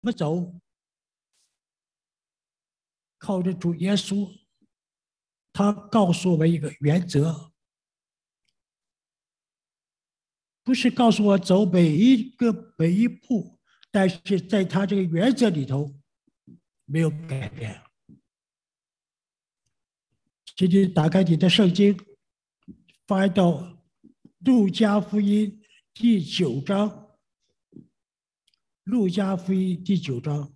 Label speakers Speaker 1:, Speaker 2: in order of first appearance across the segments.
Speaker 1: 么走？靠着主耶稣，他告诉我们一个原则，不是告诉我走每一步，但是在他这个原则里头没有改变。请你打开你的圣经，翻到路加福音第9章。路加福音第9章。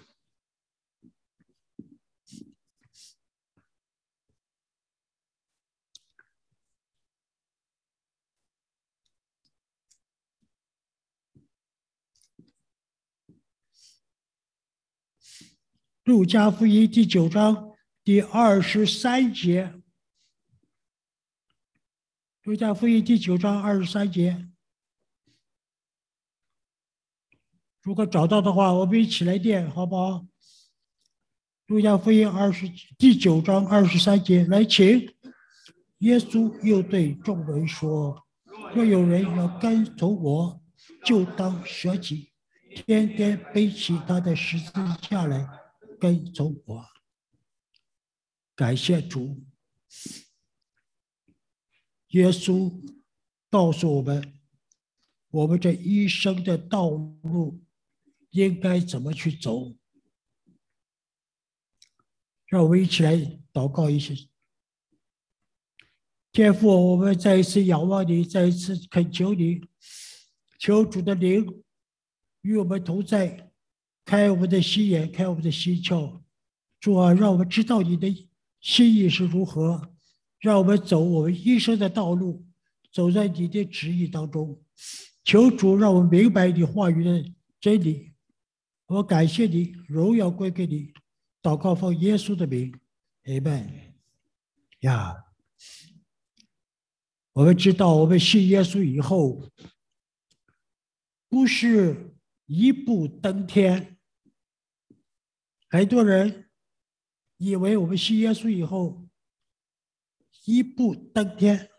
Speaker 1: 路加福音第9章第23节。路加福音第9章23节。如果找到的话，我们一起来念，好不好？路加福音第9章23节，来，请。耶稣又对众人说：“若有人要跟从我，就当舍己，天天背起他的十字架来跟从我。”感谢主，耶稣告诉我们，我们这一生的道路应该怎么去走。让我们一起来祷告一下。天父，我们再一次仰望你，再一次恳求你，求主的灵与我们同在，开我们的心眼，开我们的心窍。主啊，让我们知道你的心意是如何，让我们走我们一生的道路，走在你的旨意当中。求主让我们明白你话语的真理。我感谢你，荣耀归给你。祷告奉耶稣的名 ，Amen。呀，我们知道，我们信耶稣以后，不是一步登天。很多人以为我们信耶稣以后一步登天，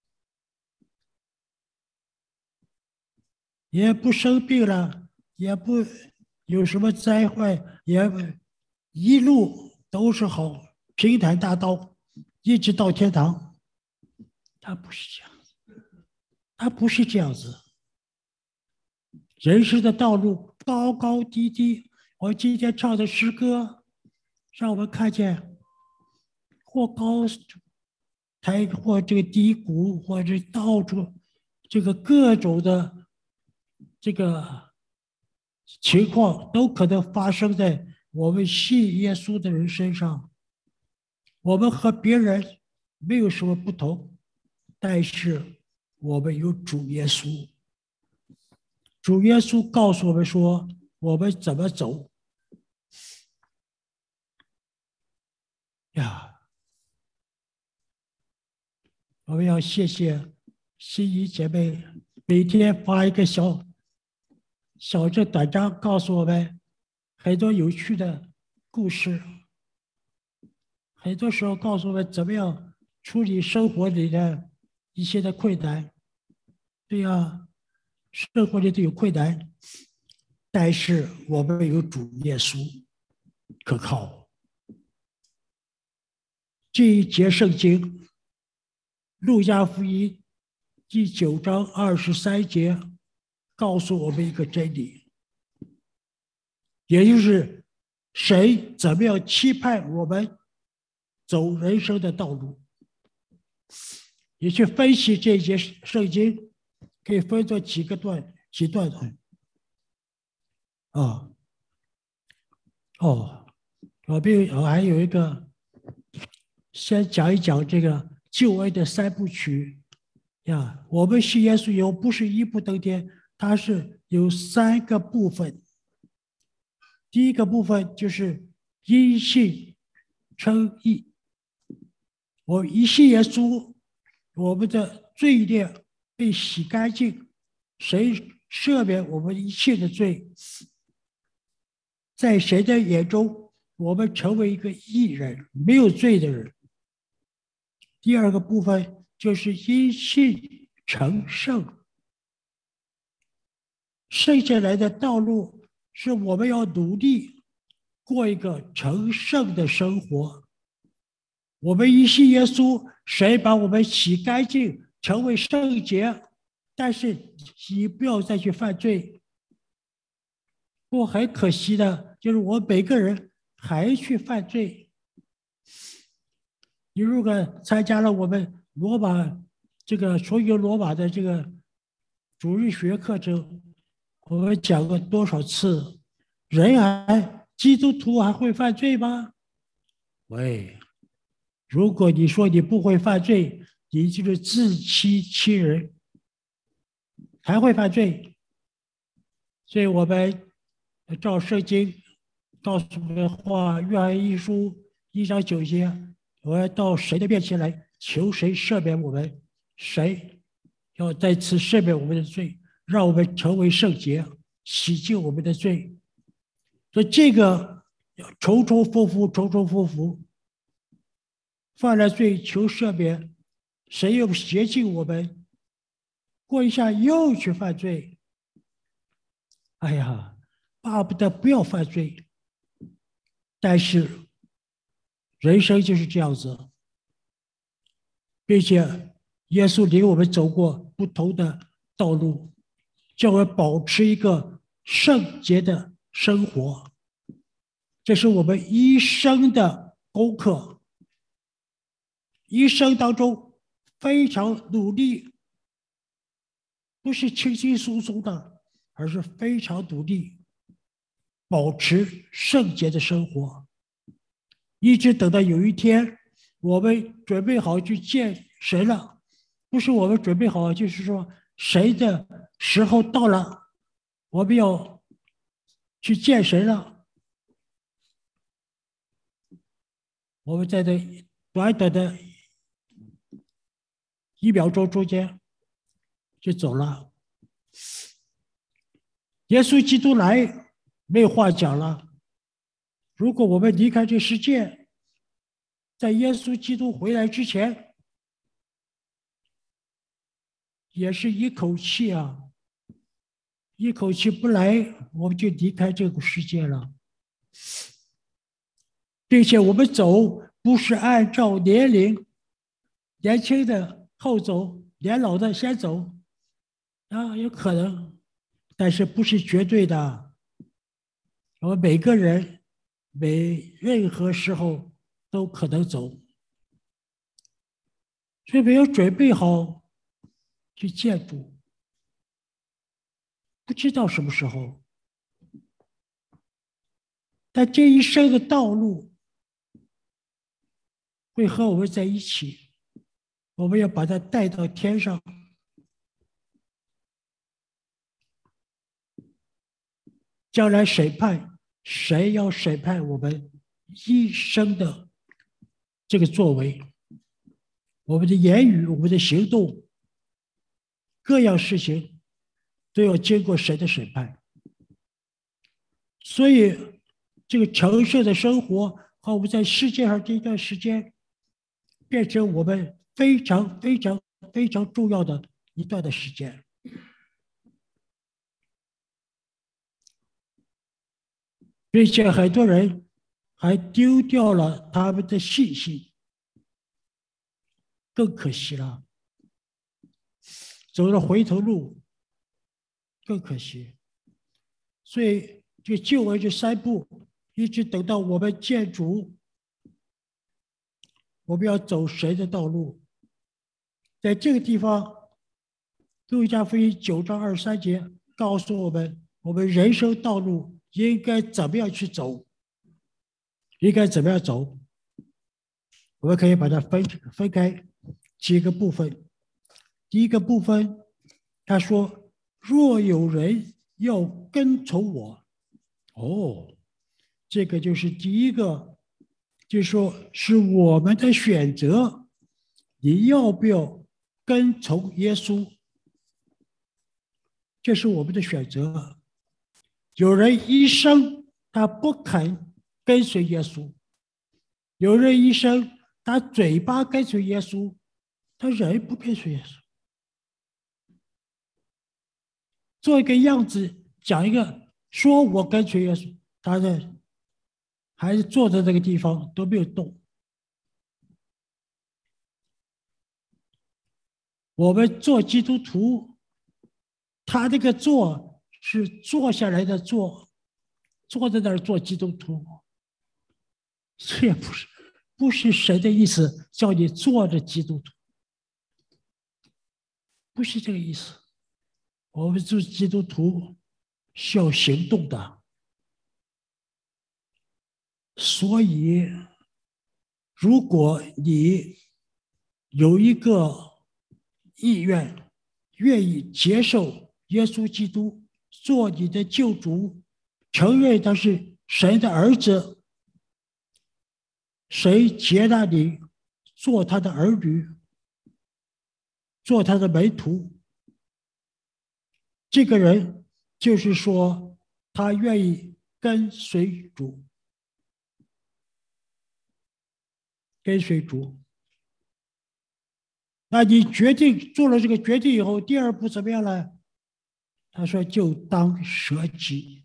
Speaker 1: 也不生病了，也不有什么灾害，也一路都是好，平坦大道，一直到天堂。他不是这样子，他不是这样子。人生的道路高高低低，我今天唱的诗歌，让我们看见或高台或这个低谷，或者到处这个各种的这个情况都可能发生在我们信耶稣的人身上。我们和别人没有什么不同，但是我们有主耶稣。主耶稣告诉我们说，我们怎么走呀？我们要谢谢心怡姐妹每天发一个小这短章，告诉我们很多有趣的故事，很多时候告诉我们怎么样处理生活里的一些的困难。对呀，生活里都有困难，但是我们有主耶稣可靠。这一节圣经，路加福音第9章23节，告诉我们一个真理，也就是神怎么样期盼我们走人生的道路。你去分析这一节圣经，可以分作几段我还有一个，先讲一讲这个救恩的3部曲呀。我们信耶稣以后不是一步登天，它是有3个部分。第一个部分就是因信称义，我一信耶稣，我们的罪孽被洗干净，神赦免我们一切的罪，在神的眼中，我们成为一个义人，没有罪的人。第二个部分就是因信成圣，剩下来的道路是我们要努力过一个成圣的生活。我们一信耶稣，神把我们洗干净，成为圣洁。但是你不要再去犯罪。不过很可惜的，就是我们每个人还去犯罪。你如果参加了我们罗马这个所有罗马的这个主日学课程，我们讲过多少次，基督徒还会犯罪吗？喂，如果你说你不会犯罪，你就是自欺欺人，还会犯罪。所以我们照圣经告诉我们的话，约翰一书1章9节，我要到神的面前来求神赦免我们，神要再次赦免我们的罪，让我们成为圣洁，洗净我们的罪。所以这个要重重复复，重重复复，犯了罪求赦免，神又洁净我们，过一下又去犯罪。哎呀，巴不得不要犯罪，但是人生就是这样子，并且耶稣领我们走过不同的道路，叫我们保持一个圣洁的生活，这是我们一生的功课。一生当中非常努力，不是轻轻松松的，而是非常努力保持圣洁的生活，一直等到有一天我们准备好去见神了，不是我们准备好，就是说神的时候到了，我们要去见神了。我们在这短短的1秒钟中间就走了。耶稣基督来没有话讲了。如果我们离开这世界，在耶稣基督回来之前，也是一口气啊，一口气不来，我们就离开这个世界了。并且我们走不是按照年龄，年轻的后走，年老的先走啊，有可能，但是不是绝对的。我们每个人任何时候都可能走，所以没有准备好去见主，不知道什么时候。但这一生的道路会和我们在一起，我们要把它带到天上。将来审判，谁要审判我们一生的这个作为，我们的言语，我们的行动，各样事情都要经过神的审判。所以这个成圣的生活和我们在世界上这段时间，变成我们非常非常非常重要的一段的时间。并且很多人还丢掉了他们的信心，更可惜了，走了回头路，更可惜。所以就救恩这3步，一直等到我们见主，我们要走神的道路。在这个地方，路加福音9章23节告诉我们，我们人生道路应该怎么样去走，应该怎么样走。我们可以把它分开几个部分。第一个部分，他说：“若有人要跟从我。”哦，这个就是第一个，就是说是我们的选择，你要不要跟从耶稣？这是我们的选择。有人一生他不肯跟随耶稣，有人一生他嘴巴跟随耶稣，他人不跟随耶稣，做一个样子，讲一个说我跟随耶稣，他的还是坐在这个地方都没有动。我们做基督徒，他这个坐是坐下来的坐，坐在那儿做基督徒，这也不是神的意思，叫你坐着基督徒，不是这个意思。我们做基督徒是要行动的，所以如果你有一个意愿，愿意接受耶稣基督做你的救主，承认他是神的儿子，谁接纳你做他的儿女，做他的门徒，这个人就是说他愿意跟随主，跟随主。那你决定做了这个决定以后，第二步怎么样呢？他说就当舍己，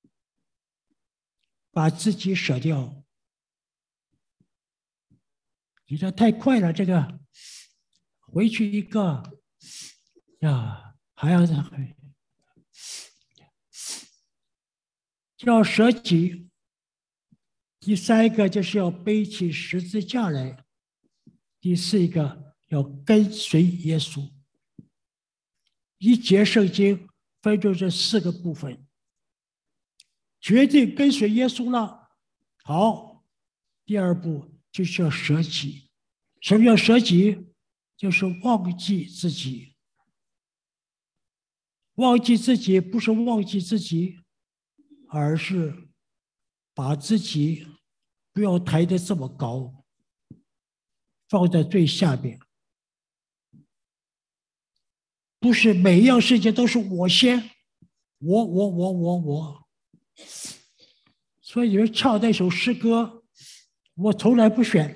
Speaker 1: 把自己舍掉。你这太快了，这个回去一个呀，还要再回，要舍己。第三个就是要背起十字架来，第四个要跟随耶稣。一节圣经分成这四个部分，决定跟随耶稣了，好，第二步就是要舍己。什么叫舍己？就是忘记自己。忘记自己不是忘记自己，而是把自己不要抬得这么高，放在最下面。不是每一样事情都是我先，我。所以你们唱那首诗歌，我从来不选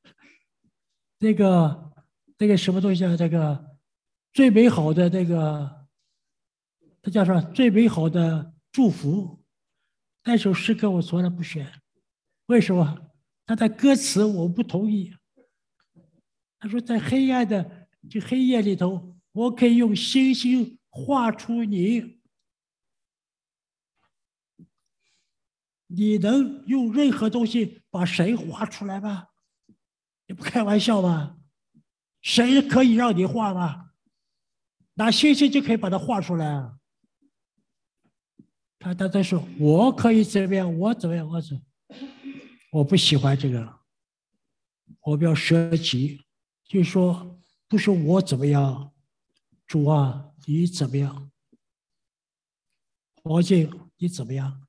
Speaker 1: 那个什么东西啊，这个最美好的那个，它叫什么？最美好的祝福。那首诗歌我从来不选，为什么？他的歌词我不同意。他说在黑暗的这黑夜里头，我可以用星星画出你。你能用任何东西把谁画出来吗？你不开玩笑吧？谁可以让你画吗？拿星星就可以把它画出来啊？他在说，我可以怎么样？我怎么样？我不喜欢这个，我们要舍己，就是说，不是我怎么样，主啊，你怎么样？黄静，你怎么样？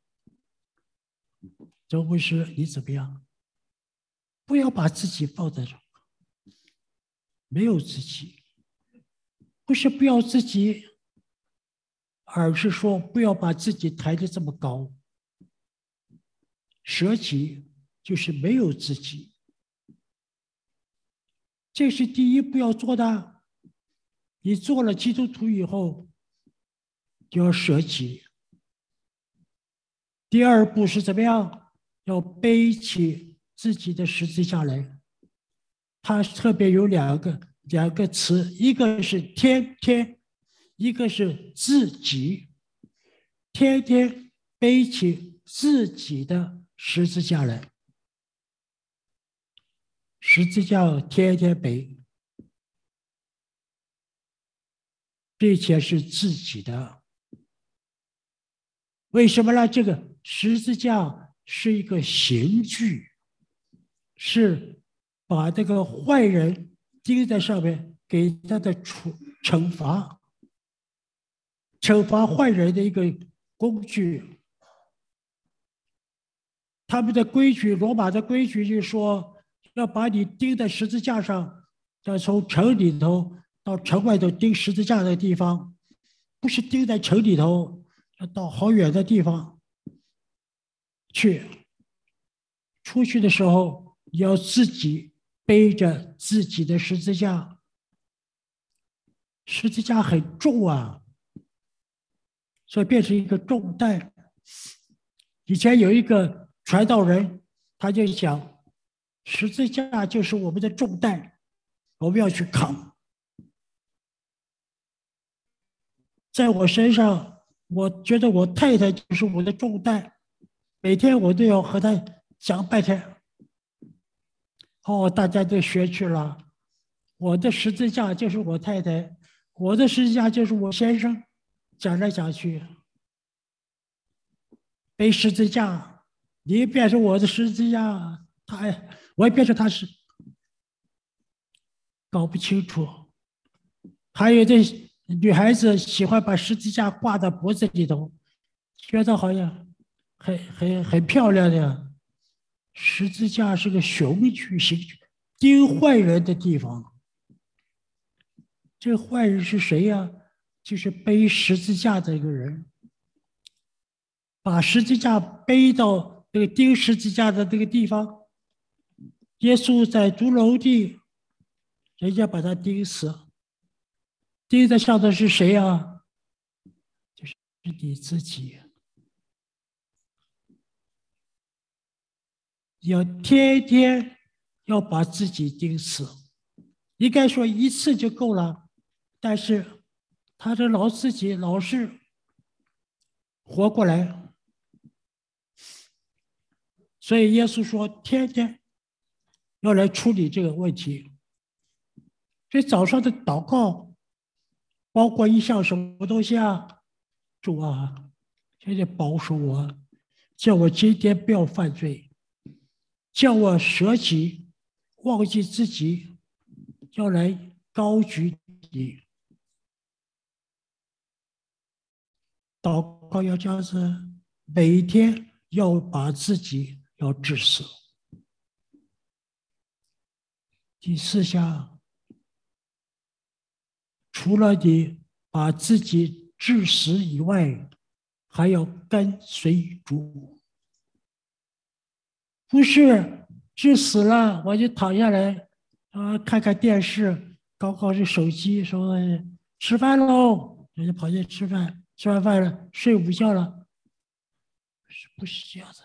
Speaker 1: 周牧师，你怎么样？不要把自己放在这，没有自己，不是不要自己，而是说不要把自己抬得这么高。舍己就是没有自己，这是第一步要做的。你做了基督徒以后，就要舍己。第二步是怎么样？要背起自己的十字架来。它特别有两个词，一个是天天，一个是自己。天天背起自己的十字架来，十字架天天背，并且是自己的。为什么呢？这个十字架是一个刑具，是把这个坏人钉在上面，给他的惩罚，惩罚坏人的一个工具。他们的规矩，罗马的规矩就是说，要把你钉在十字架上，要从城里头到城外头钉十字架的地方，不是钉在城里头，要到好远的地方去。出去的时候，你要自己背着自己的十字架，十字架很重啊，所以变成一个重担。 以前有一个传道人，他就讲，十字架就是我们的重担，我们要去扛。在我身上，我觉得我太太就是我的重担，每天我都要和她讲半天。哦，大家都学去了。我的十字架就是我太太，我的十字架就是我先生，讲来讲去，背十字架，你变成我的十字架，我也变成他是搞不清楚。还有的女孩子喜欢把十字架挂在脖子里头，觉得好像很漂亮的。十字架是个凶具，钉坏人的地方。这个坏人是谁呀？就是背十字架的一个人，把十字架背到那个钉十字架的这个地方。耶稣在独楼地，人家把他钉死，钉在上的是谁呀？就是你自己。要天天要把自己钉死，应该说一次就够了，但是他的自己老是活过来，所以耶稣说天天要来处理这个问题。所以早上的祷告包括一项什么东西啊？主啊，现在保守我，叫我今天不要犯罪，叫我舍己，忘记自己，要来高举你。祷告要这样子，每天要把自己要治死。第四项，除了你把自己治死以外，还要跟随主，不是治死了我就躺下来看看电视，搞搞这手机，说吃饭喽，人家跑去吃饭，吃完饭了睡午觉了，不是这样子，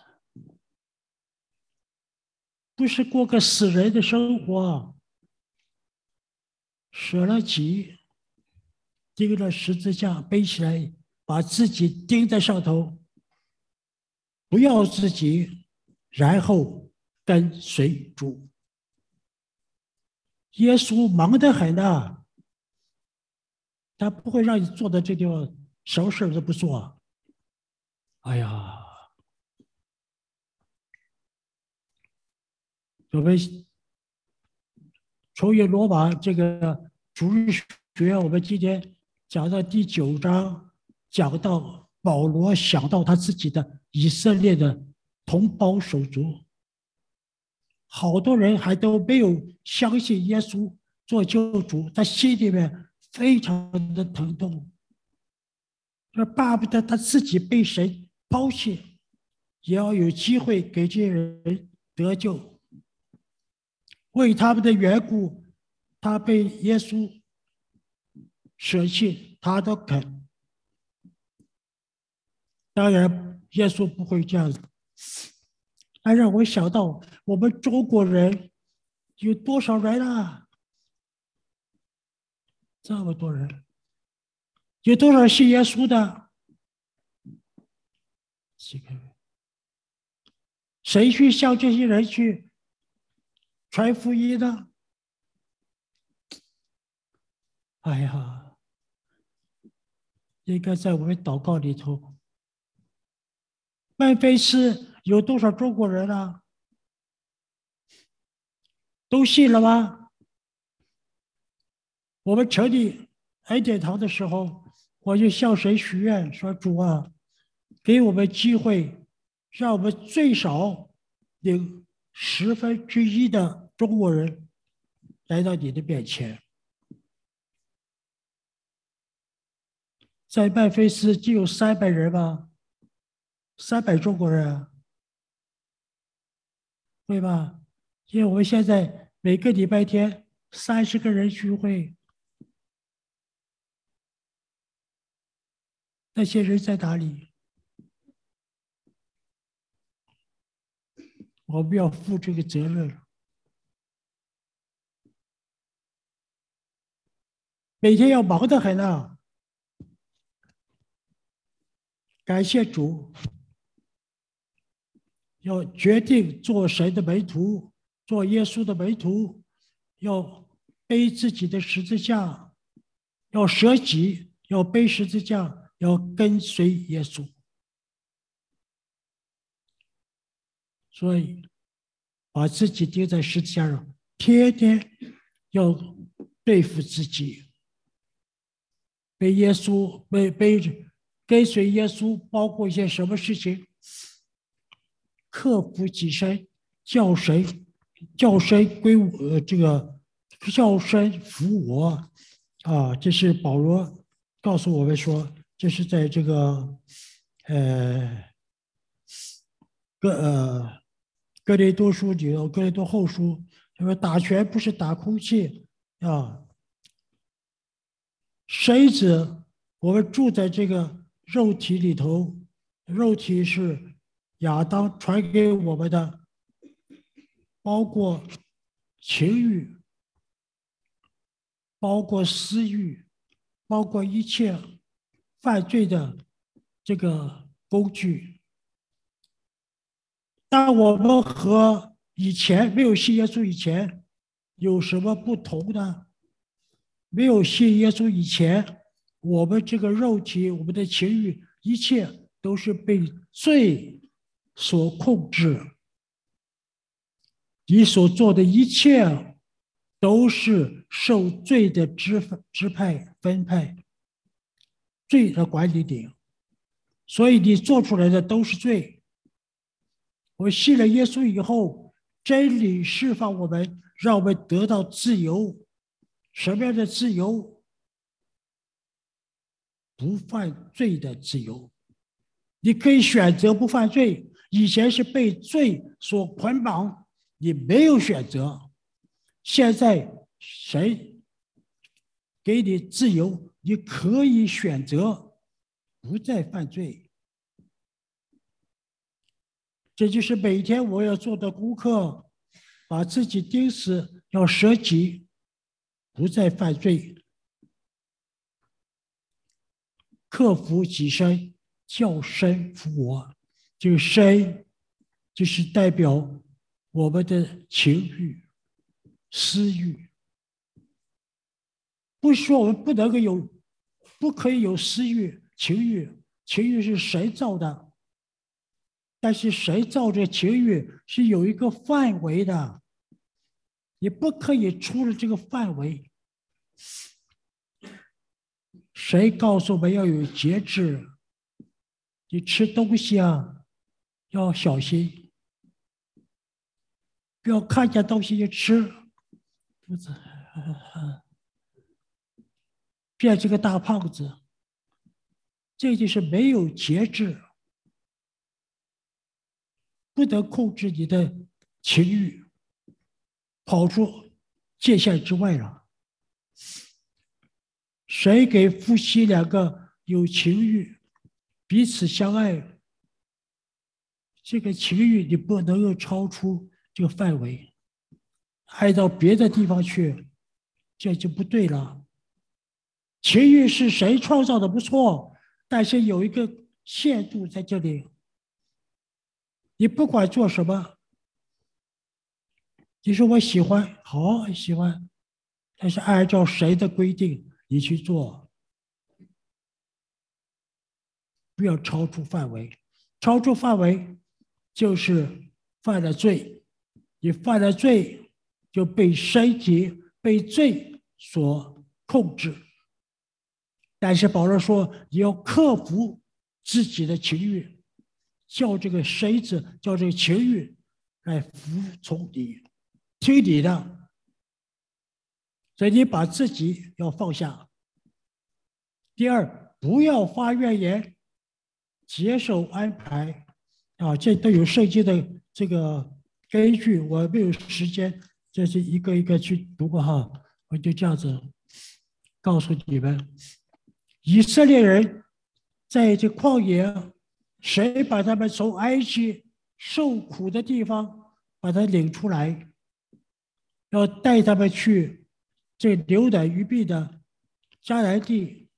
Speaker 1: 不是过个死人的生活，舍了己，钉了十字架，背起来，把自己钉在上头，不要自己，然后跟随主。耶稣忙得很呐，他不会让你坐在这地方什么事都不做。哎呀，我们重阅罗马这个主日学，我们今天讲到第9章，讲到保罗想到他自己的以色列的同胞手足，好多人还都没有相信耶稣做救主，他心里面非常的疼痛，说巴不得他自己被神抛弃，也要有机会给这些人得救。为他们的缘故，他被耶稣舍弃，他都肯。当然，耶稣不会这样子。还让我想到，我们中国人有多少人啊？这么多人，有多少信耶稣的？几个人？谁去向这些人去传福音呢？哎呀，应该在我们祷告里头。曼菲斯有多少中国人啊？都信了吗？我们成立恩典堂的时候，我就向神许愿说：“主啊，给我们机会，让我们最少领1/10的中国人来到你的面前。”在曼菲斯就有300人吧，300中国人啊，对吧？因为我们现在每个礼拜天30个人聚会，那些人在哪里？ 我们要负这个责任。每天要忙得很啊！感谢主，要决定做神的门徒，做耶稣的门徒，要背自己的十字架，要舍己，要背十字架，要跟随耶稣。所以，把自己钉在十字架上，天天要对付自己，被耶稣背着跟随耶稣，包括一些什么事情，克服己身，叫神归我，这个叫神服我啊！这是保罗告诉我们说，这是在这个哥林多书里头，哥林多后书，他说打拳不是打空气啊，谁子我们住在这个肉体里头，肉体是亚当传给我们的，包括情欲，包括私欲，包括一切犯罪的这个工具。但我们和以前没有信耶稣以前有什么不同呢？没有信耶稣以前，我们这个肉体、我们的情欲，一切都是被罪所控制。你所做的一切都是受罪的支配、分配，罪的管理点。所以你做出来的都是罪。我信了耶稣以后，真理释放我们，让我们得到自由。什么样的自由？不犯罪的自由。你可以选择不犯罪，以前是被罪所捆绑，你没有选择。现在谁给你自由，你可以选择不再犯罪。这就是每天我要做的功课，把自己钉死，要舍己，不再犯罪，克服己身，叫身服我。这个身就是代表我们的情欲、私欲。不是说我们不可以有私欲、情欲，情欲是神造的。但是谁造这情欲是有一个范围的，你不可以出了这个范围。谁告诉我们要有节制？你吃东西啊，要小心，不要看见东西就吃，变这个大胖子，这就是没有节制。不能控制你的情欲，跑出界限之外了。谁给夫妻两个有情欲，彼此相爱，这个情欲你不能够超出这个范围，爱到别的地方去，这就不对了。情欲是谁创造的不错，但是有一个限度在这里。你不管做什么，你说我喜欢，好喜欢，但是按照谁的规定你去做，不要超出范围。超出范围就是犯了罪，你犯了罪就被身体、被罪所控制。但是保罗说，你要克服自己的情欲，叫这个身子、叫这个情欲来服从你，听你的。所以你把自己要放下。第二，不要发怨言，接受安排啊，这都有圣经的这个根据。我没有时间，这是一个一个去读过哈，我就这样子告诉你们。以色列人在这旷野，谁把他们从埃及受苦的地方把他领出来，要带他们去这牛奶鱼币的迦南地，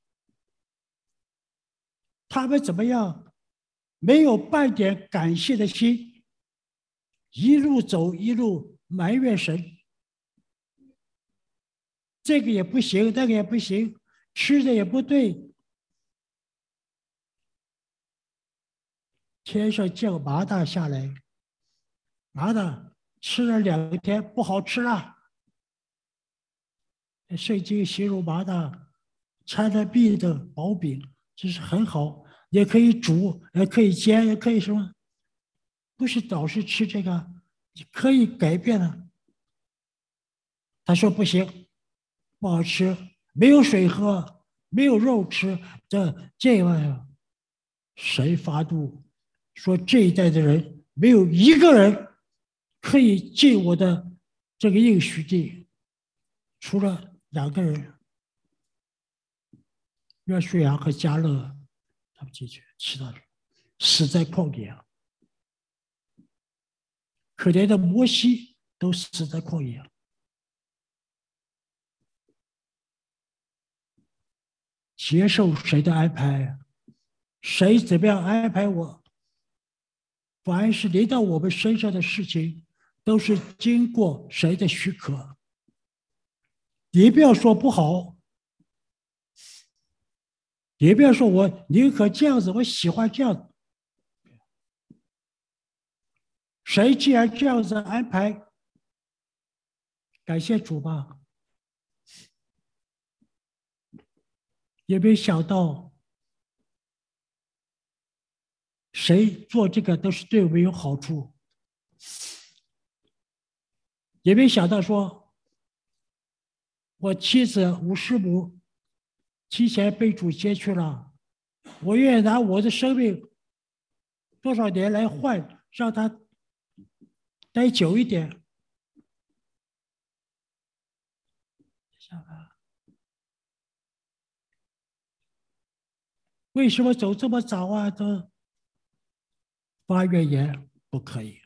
Speaker 1: 他们怎么样？没有半点感谢的心，一路走一路埋怨神，这个也不行，那个也不行，吃的也不对，天上降麻大下来，麻大吃了2天不好吃了。圣经形容麻大掺了蜜的薄饼，这是很好，也可以煮，也可以煎，也可以什么，不是老是吃这个，你可以改变了。他说不行，不好吃，没有水喝，没有肉吃，这玩意儿，神发怒，说这一代的人没有一个人可以进我的这个应许地，除了2个人，约书亚和迦勒，他们进去，其他人死在旷野啊。可怜的摩西都死在旷野。接受谁的安排，谁怎么样安排我，凡是临到我们身上的事情，都是经过谁的许可。你不要说不好，你不要说我宁可这样子，我喜欢这样子。谁既然这样子安排，感谢主吧。也没想到，谁做这个都是对我们有好处。也没想到说，我妻子吴师母提前被主接去了，我愿意拿我的生命多少年来换，让他待久一点。为什么走这么早啊？都发怨言不可以。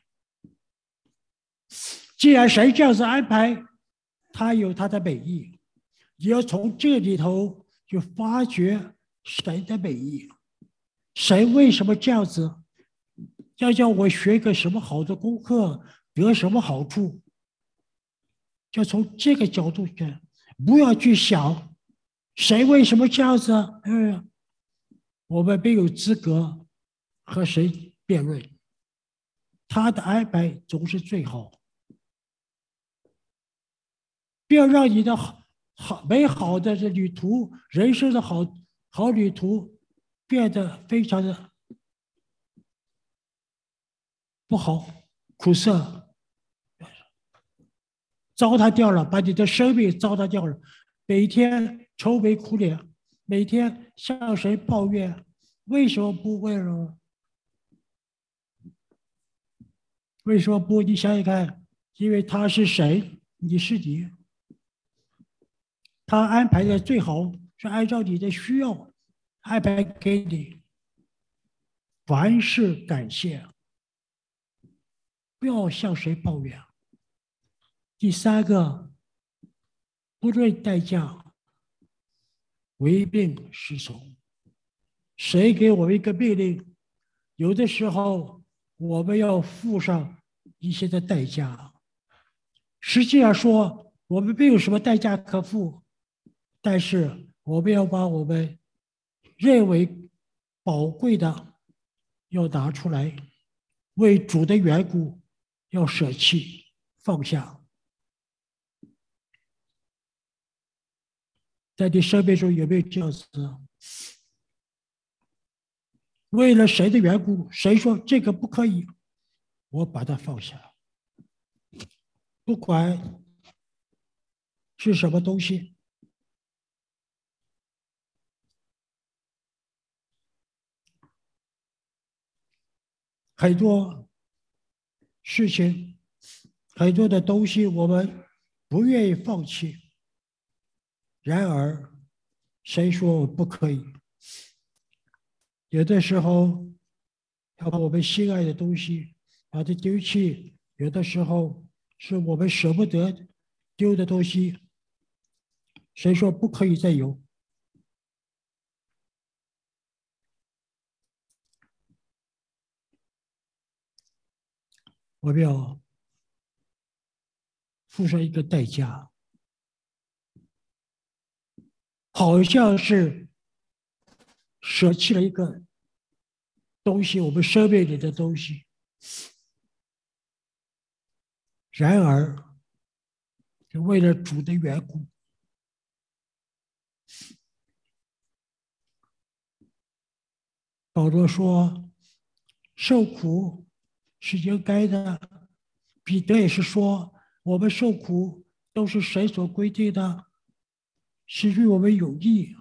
Speaker 1: 既然神这样子安排，他有他的美意，也要从这里头去发掘神的美意。神为什么这样子？要叫我学个什么好的功课，得什么好处？就从这个角度去，不要去想谁为什么这样子。我们没有资格和谁辩论，他的安排总是最好。不要让你的美好的这旅途，人生的好旅途，变得非常的不好，苦涩，糟蹋掉了，把你的生命糟蹋掉了。每天愁眉苦脸，每天向谁抱怨？为什么不温柔？为什么不？你想想看，因为他是谁，你是你，他安排的最好是按照你的需要安排给你。凡事感谢，不要向谁抱怨。第3个，不论代价，唯命是从。谁给我们一个命令，有的时候我们要付上一些的代价。实际上说，我们没有什么代价可付，但是我们要把我们认为宝贵的要拿出来，为主的缘故要舍弃放下。在你生命中有没有这样子？为了谁的缘故，谁说这个不可以，我把它放下，不管是什么东西。很多事情，很多的东西，我们不愿意放弃。然而，谁说我不可以？有的时候，要把我们心爱的东西把它丢弃， 有的时候是我们舍不得丢的东西，谁说不可以再有？我们要付上一个代价，好像是舍弃了一个东西，我们生命里的东西。然而，为了主的缘故，保罗说，受苦是应该的。彼得也是说，我们受苦都是神所规定的，是对我们有益。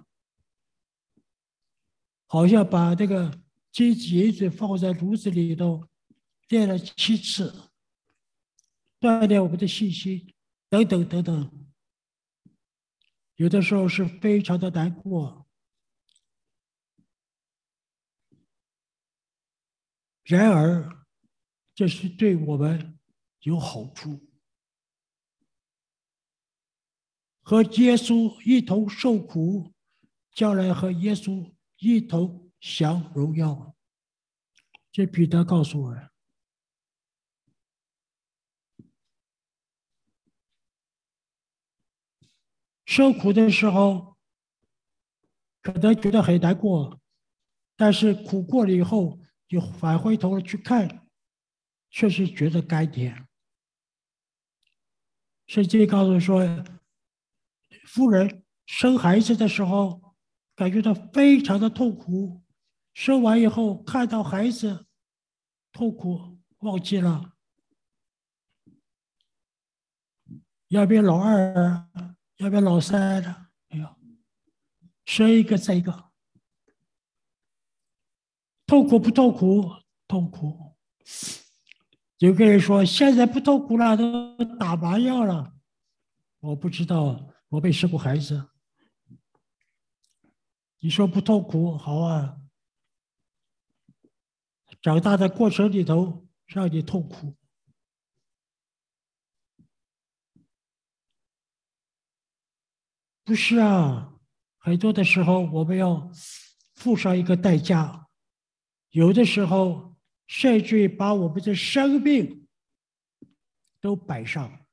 Speaker 1: 好像把这个金子银子放在炉子里头，炼了7次，锻炼我们的信心，等等等等。有的时候是非常的难过，然而这是对我们有好处。和耶稣一同受苦，将来和耶稣一同享荣耀。这彼得告诉我，受苦的时候可能觉得很难过，但是苦过了以后，就返回头去看，确实觉得甘甜。圣经告诉说，妇人生孩子的时候，感觉到非常的痛苦，生完以后看到孩子，痛苦忘记了，要不要老二啊，要不要老三啊？哎呦，生一个再一个，痛苦不痛苦？痛苦。有个人说现在不痛苦了，都打麻药了。我不知道，我没生过孩子。你说不痛苦，好啊。长大的过程里头让你痛苦，不是啊？很多的时候我们要付上一个代价，有的时候甚至于把我们的生命都摆上。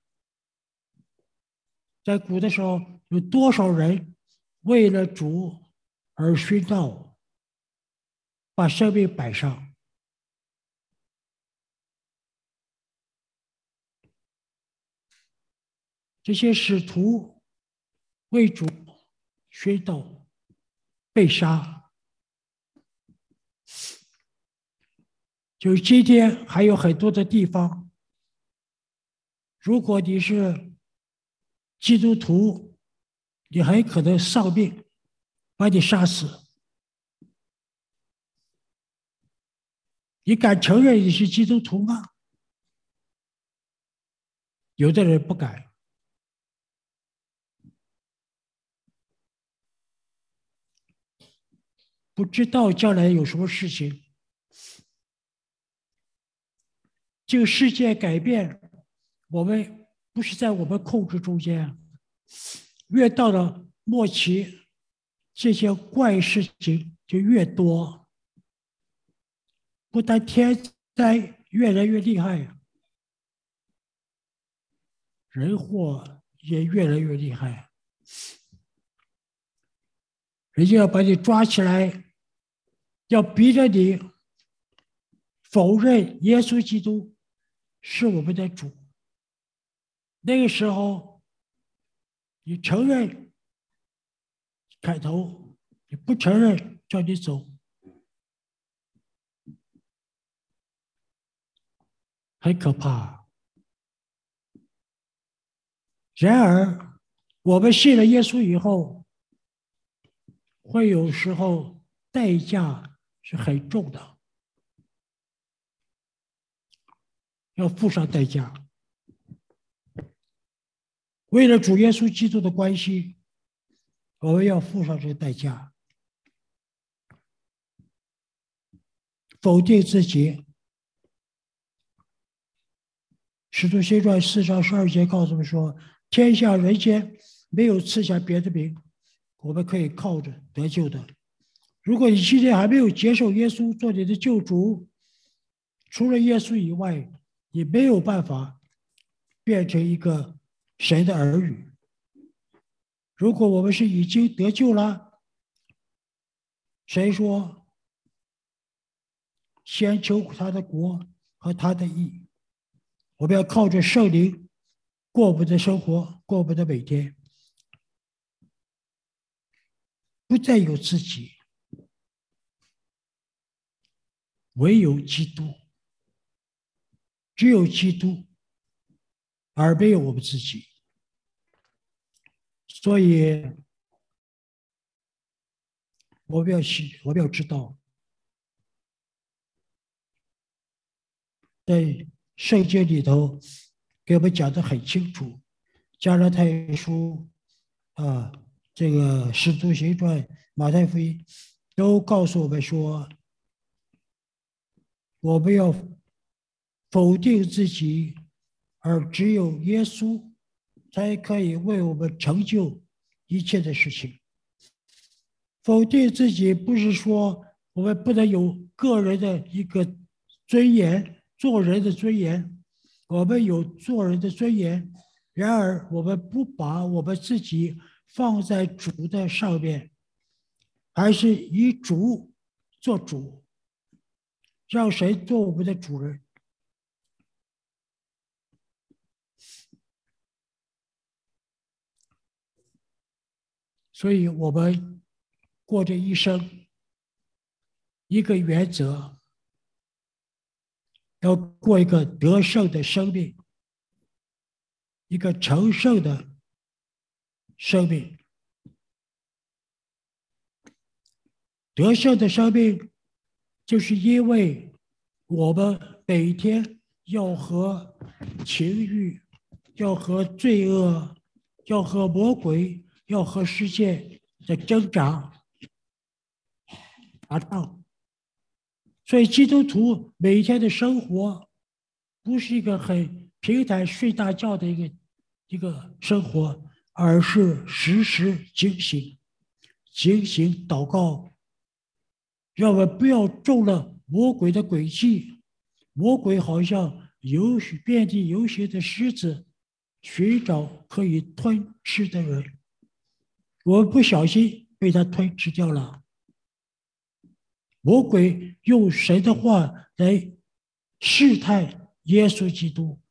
Speaker 1: 在古的时候，有多少人为了主而殉道，把生命摆上？这些使徒为主殉道、被杀，就是今天还有很多的地方，如果你是基督徒，你很可能丧命，把你杀死。你敢承认你是基督徒吗？有的人不敢，不知道将来有什么事情。这个世界改变，我们不是在我们控制中间。越到了末期，这些怪事情就越多，不但天灾越来越厉害，人祸也越来越厉害。人家要把你抓起来，要逼着你否认耶稣基督是我们的主。那个时候，你承认开头，你不承认叫你走，很可怕。然而，我们信了耶稣以后，会有时候代价是很重的，要付上代价。为了主耶稣基督的关系，我们要付上这个代价，否定自己， 使徒行传4章12节告诉我们说，天下人间没有赐下别的名，我们可以靠着得救的。如果你今天还没有接受耶稣做你的救主，除了耶稣以外，你没有办法变成一个神的儿女。如果我们是已经得救了，谁说先求他的国和他的义？我们要靠着圣灵过我们的生活，过我们的每天，不再有自己，唯有基督，只有基督，而没有我们自己。所以我们要知道，在圣经里头给我们讲得很清楚，加拉太书啊，这个使徒行传、马太福音都告诉我们说，我们要否定自己，而只有耶稣才可以为我们成就一切的事情。否定自己不是说我们不能有个人的一个尊严，做人的尊严，我们有做人的尊严，然而我们不把我们自己放在主的上面，还是以主做主，让神做我们的主人。所以我们过这一生，一个原则，要过一个得胜的生命，一个成圣的生命。得胜的生命，就是因为我们每天要和情欲，要和罪恶，要和魔鬼，要和世界的挣扎打仗。所以基督徒每天的生活不是一个很平坦睡大觉的一个生活，而是时时警醒，警醒祷告，让我们不要中了魔鬼的诡计。魔鬼好像遍地游行的狮子，寻找可以吞吃的人，我们不小心被他吞吃掉了。魔鬼用神的话来试探耶稣基督，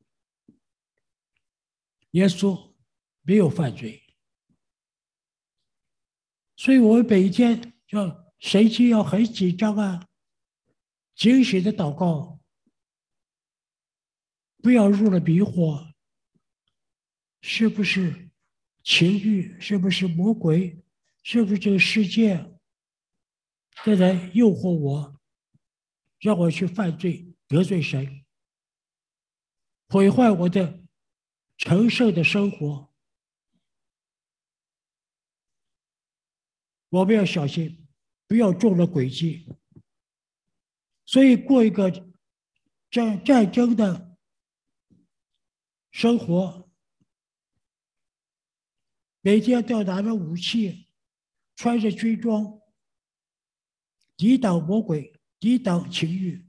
Speaker 1: 耶稣没有犯罪，所以我们每一天神经要很紧张啊，警醒的祷告，不要入了迷惑，是不是情欲？是不是魔鬼？是不是这个世界在来诱惑我，让我去犯罪，得罪神，毁坏我的成圣的生活？我们要小心，不要中了诡计。所以过一个战争的生活，每天都要拿着武器，穿着军装，抵挡魔鬼，抵挡情欲。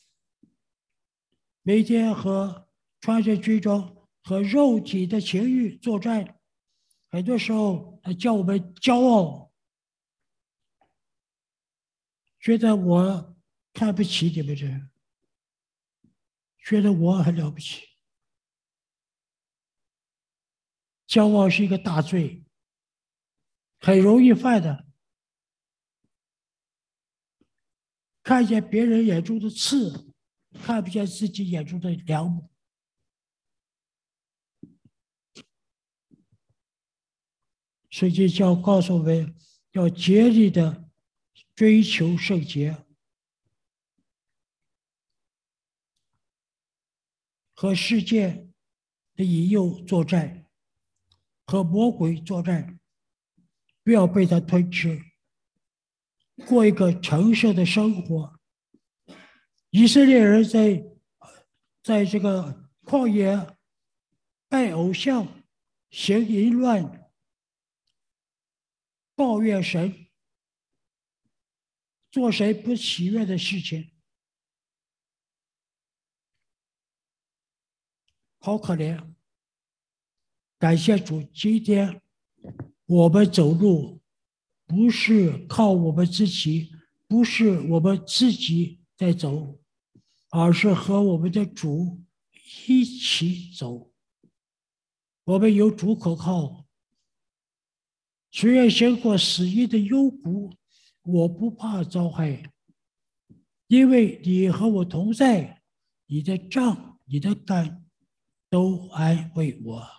Speaker 1: 每天穿着军装和肉体的情欲作战，很多时候叫我们骄傲，觉得我看不起你们这，觉得我很了不起。骄傲是一个大罪，很容易犯的。看见别人眼中的刺，看不见自己眼中的梁木。圣经告诉我们，要竭力的追求圣洁，和世界的引诱作战，和魔鬼作战，不要被他吞吃，过一个成圣的生活。以色列人在这个旷野拜偶像，行淫乱，抱怨神，做谁不喜悦的事情，好可怜。感谢主，今天我们走路不是靠我们自己，不是我们自己在走，而是和我们的主一起走。我们有主可靠，虽然行过死荫的幽谷，我不怕遭害，因为你和我同在，你的杖、你的竿都安慰我。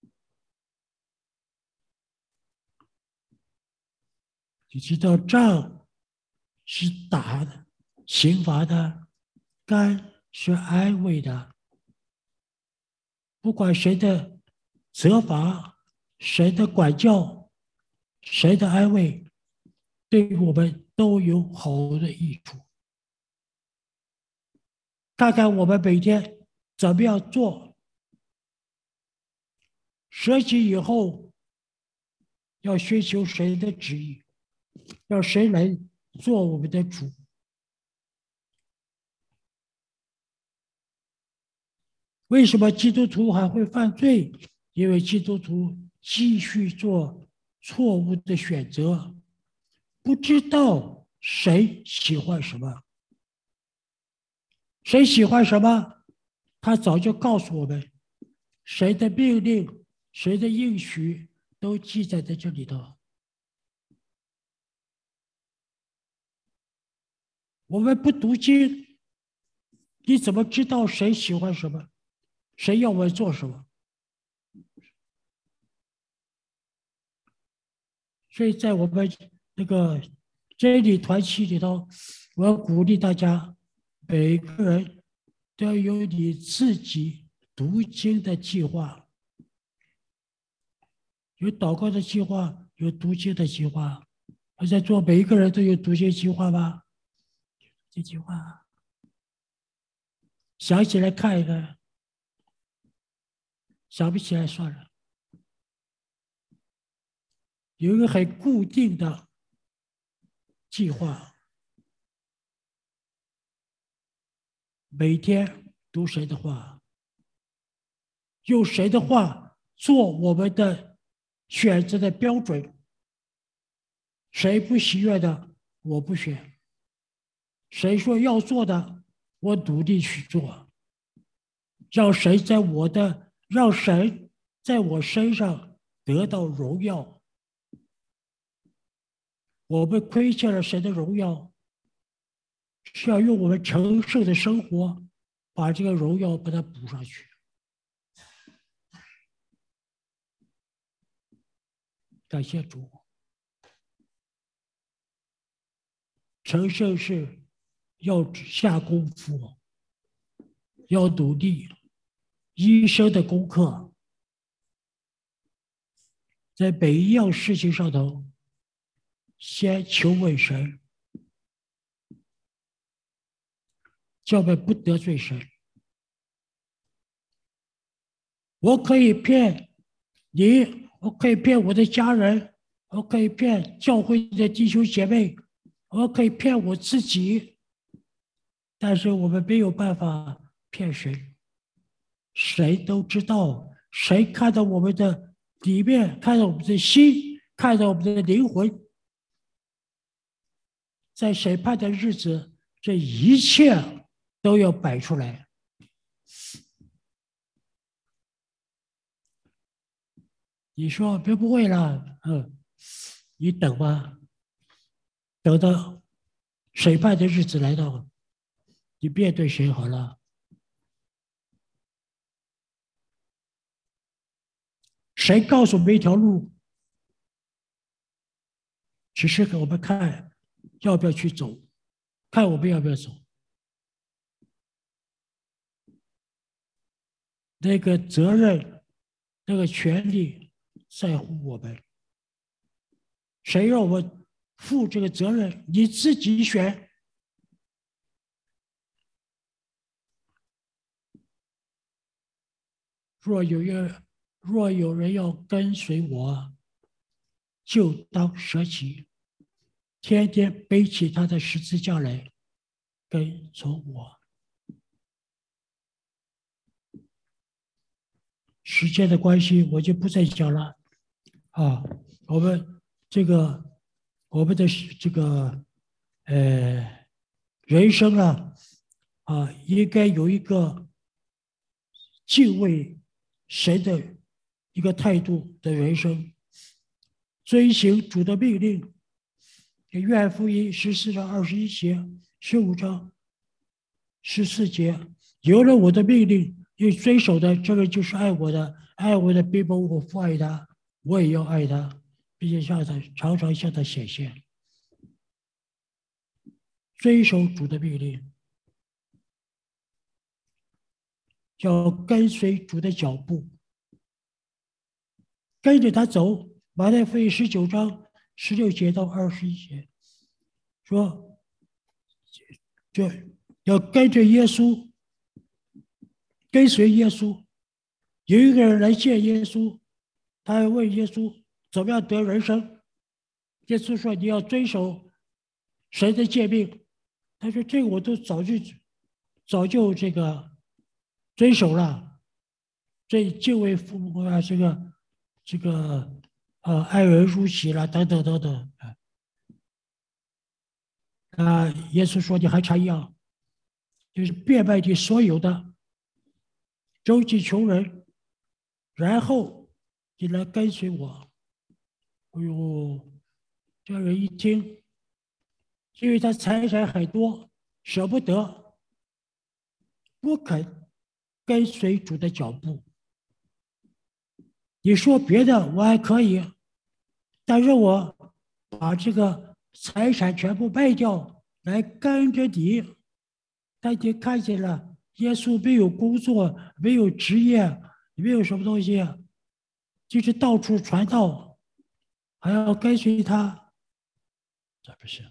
Speaker 1: 你知道杖是打的、刑罚的，竿是安慰的。不管谁的责罚、谁的管教、谁的安慰，对我们都有好的益处。看看我们每天怎么样做，舍己以后要寻求谁的旨意，让谁来做我们的主。为什么基督徒还会犯罪？因为基督徒继续做错误的选择，不知道谁喜欢什么，谁喜欢什么，他早就告诉我们，谁的命令、谁的应许都记载在这里头。我们不读经，你怎么知道谁喜欢什么，谁要我们做什么？所以在我们那个真理团契里头，我要鼓励大家，每个人都要有你自己读经的计划，有祷告的计划，有读经的计划。我在座每一个人都有读经计划吗？这计划想起来看一看，想不起来算了。有一个很固定的计划，每天读谁的话，用谁的话做我们的选择的标准。谁不喜悦的，我不选；谁说要做的，我努力去做。让神在我身上得到荣耀。我们亏欠了神的荣耀，是要用我们成圣的生活把这个荣耀把它补上去。感谢主，成圣是要下功夫，要努力，一生的功课，在每一样事情上头，先求问神，叫我们不得罪神。我可以骗你，我可以骗我的家人，我可以骗教会的弟兄姐妹，我可以骗我自己，但是我们没有办法骗谁。谁都知道，谁看到我们的里面，看到我们的心，看到我们的灵魂，在审判的日子，这一切都要摆出来。你说别不会了，你等吧，等到审判的日子来到，你面对谁好了？谁告诉我们一条路？只是给我们看要不要去走，看我们要不要走。那个责任，那个权利在乎我们。谁让我们负这个责任？你自己选。 若有人要跟随我，就当舍己，天天背起他的十字架来，跟从我。时间的关系，我就不再讲了啊。我们这个我们的这个人生应该有一个敬畏神的一个态度的人生，遵行主的命令。约翰福音14章21节，15章14节，有了我的命令又遵守的，这个就是爱我的。爱我的必蒙我父爱他，我也要爱他，并且常常向他显现。遵守主的命令，要跟随主的脚步，跟着他走。马太福音19章16节到21节说，就要跟着耶稣，跟随耶稣。有一个人来见耶稣，他还问耶稣怎么样得人生。耶稣说：“你要遵守神的诫命。”他说：“这个我都早就这个遵守了，这敬畏父母啊，这个爱人如己了，等等等等。”耶稣说：“你还差一样，就是变卖你所有的，周济穷人，然后你来跟随我。”哎呦，这人一听，因为他财产很多，舍不得，不肯跟随主的脚步。你说别的我还可以，但是我把这个财产全部卖掉来跟着你，他已经看见了耶稣没有工作，没有职业，没有什么东西，就是到处传道，还要跟随他，这不行。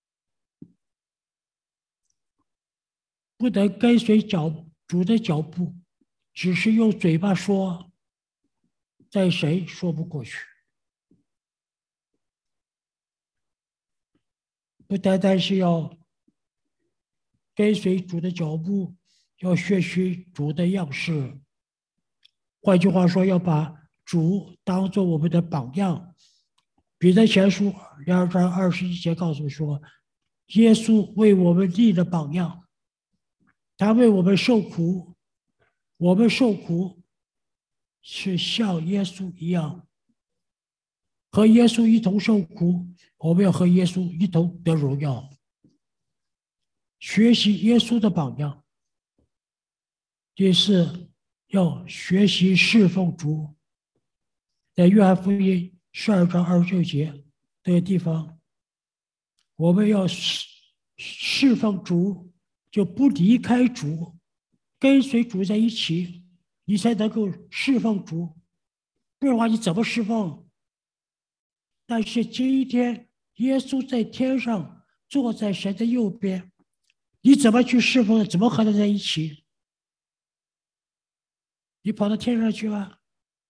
Speaker 1: 不能跟随主的脚步，只是用嘴巴说，在谁说不过去。不单单是要跟随主的脚步，要学习主的样式。换句话说，要把主当做我们的榜样。彼得前书2章21节告诉我说，耶稣为我们立了榜样，他为我们受苦，我们受苦是像耶稣一样，和耶稣一同受苦，我们要和耶稣一同得荣耀。学习耶稣的榜样，也是要学习侍奉主。在约翰福音12章26节这个地方，我们要侍奉主，就不离开主，跟随主在一起，你才能够侍奉主。不然的话，你怎么侍奉？但是今天耶稣在天上坐在神的右边，你怎么去侍奉？怎么和他在一起？你跑到天上去吗？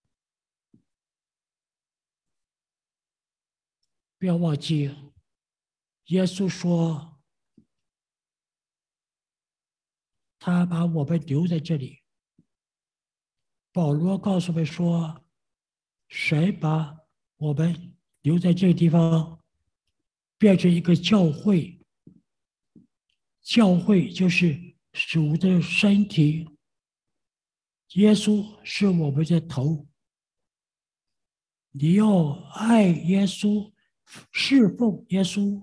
Speaker 1: 不要忘记，耶稣说他把我们留在这里。保罗告诉我们说，神把我们留在这个地方，变成一个教会。教会就是主的身体，耶稣是我们的头。你要爱耶稣，侍奉耶稣，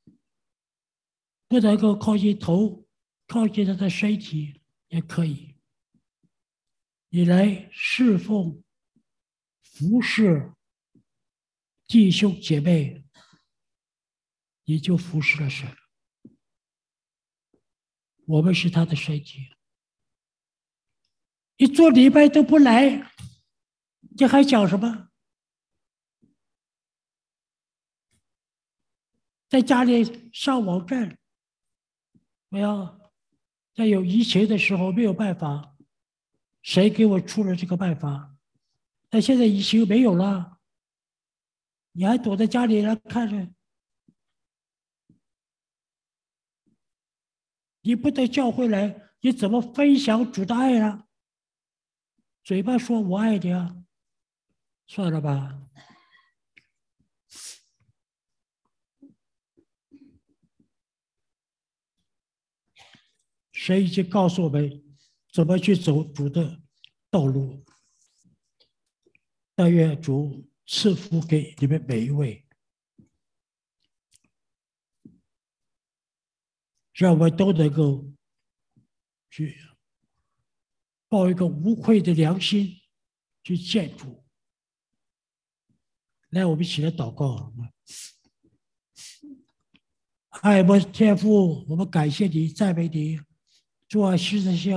Speaker 1: 不能够靠近头，靠近他的身体也可以。你来侍奉、服侍弟兄姐妹，你就服侍了神。我们是他的身体。你做礼拜都不来，这还讲什么？在家里上网站，没有，在有疫情的时候没有办法谁给我出了这个办法？但现在疫情没有了，你还躲在家里来看着，你不到教会来，你怎么分享主的爱呢？嘴巴说我爱你啊，算了吧。神已经告诉我们怎么去走主的道路。但愿主赐福给你们每一位，让我们都能够去抱一个无愧的良心去见主。来，我们一起来祷告。爱我天父，我们感谢你，赞美你，主啊，实在是